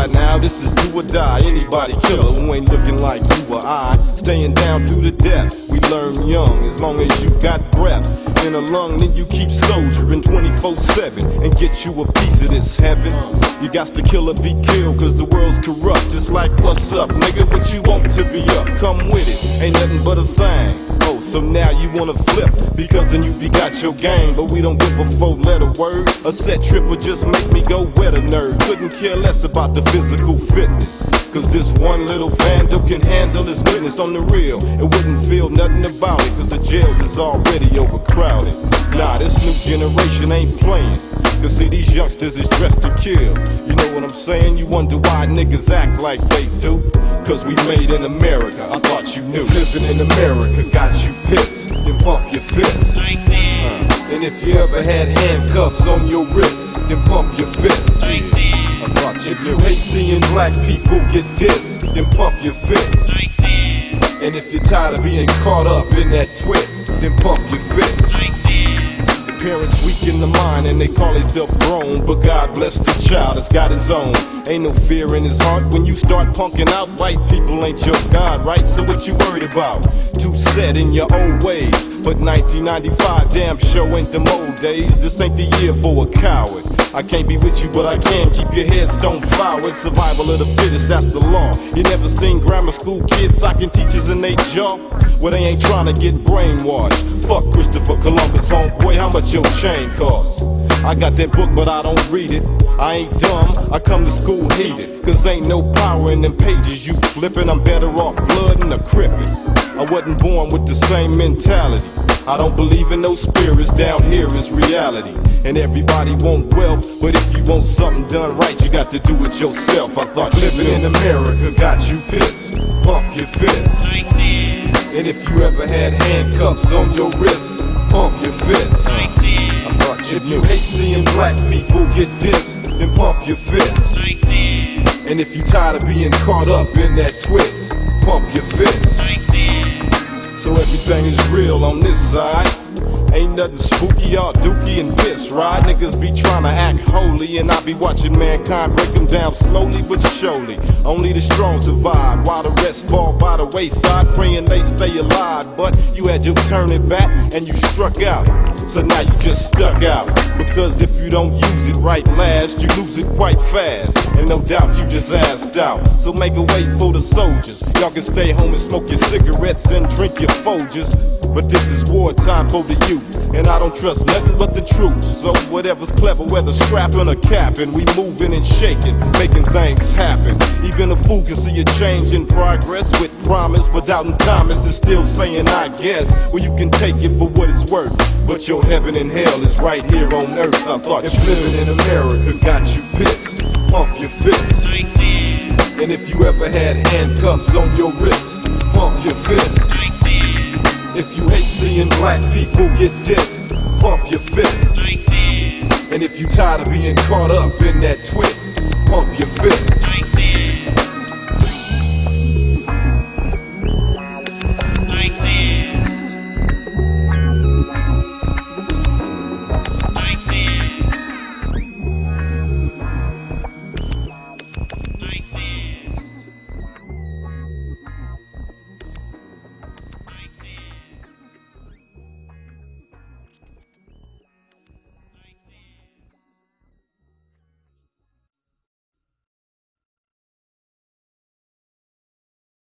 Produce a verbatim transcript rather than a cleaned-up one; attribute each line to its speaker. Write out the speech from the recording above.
Speaker 1: right now, this is do or die. Anybody killer who ain't looking like you or I. Staying down to the death, we learn young. As long as you got breath in a lung, then you keep soldiering twenty-four seven and get you a piece of this heaven. You got to kill or be killed, cause the world's corrupt. Just like, what's up, nigga, what you want to be up? Come with it, ain't nothing but a thing. Oh, so now you wanna flip, because then you begot your game. But we don't give a four-letter word. A set trip would just make me go wet a nerd. Couldn't care less about the physical fitness, cause this one little vandal can handle his witness. On the real, it wouldn't feel nothing about it, cause the jails is already overcrowded. Nah, this new generation ain't playing, cause see these youngsters is dressed to kill. You know what I'm saying? You wonder why niggas act like they do, cause we made in America. I thought you knew. If living in America got you pissed, then pump your fist. Uh, and if you ever had handcuffs on your wrist, then pump your fist. I thought you knew. If you hate seeing black people get dissed, then pump your fist. And if you're tired of being caught up in that twist, then pump your fist. Parents weak in the mind and they call themselves grown, but God bless the child that's got his own. Ain't no fear in his heart when you start punking out. White people ain't your God, right? So what you worried about? Too set in your old ways. But nineteen ninety-five damn sure ain't them old days. This ain't the year for a coward. I can't be with you, but I can keep your headstone flowered. Survival of the fittest, that's the law. You never seen grammar school kids socking teachers in they jaw? Well, they ain't trying to get brainwashed. Fuck Christopher Columbus, homeboy, how much your chain cost? I got that book, but I don't read it. I ain't dumb, I come to school heated, cause ain't no power in them pages you flipping. I'm better off blood than a crippin'. I wasn't born with the same mentality. I don't believe in no spirits, down here is reality. And everybody want wealth, but if you want something done right, you got to do it yourself. I thought living in America got you pissed, pump your fist. And if you ever had handcuffs on your wrist, pump your fist. I thought you If you hate seeing black people get dissed, then pump your fist. And if you tired of being caught up in that twist, pump your fist. So everything is real on this side. Ain't nothing spooky or dookie and piss, right? Niggas be trying to act holy, and I be watching mankind break them down slowly but surely. Only the strong survive, while the rest fall by the wayside, praying they stay alive. But you had your turn it back, and you struck out. So now you just stuck out. Because if you don't use it right last, you lose it quite fast. And no doubt you just assed out. So make a way for the soldiers. Y'all can stay home and smoke your cigarettes and drink your Folgers. But this is wartime for the youth, and I don't trust nothing but the truth. So whatever's clever, whether strapping or capping, we moving and shaking, making things happen. Even a fool can see a change in progress with promise, but doubting Thomas is still saying I guess. Well, you can take it for what it's worth, but your heaven and hell is right here on earth. I thought if living in America got you pissed, pump your fist. And if you ever had handcuffs on your wrist, pump your fist. If you hate seeing black people get dissed, pump your fist. And if you tired of being caught up in that twist, pump your fist.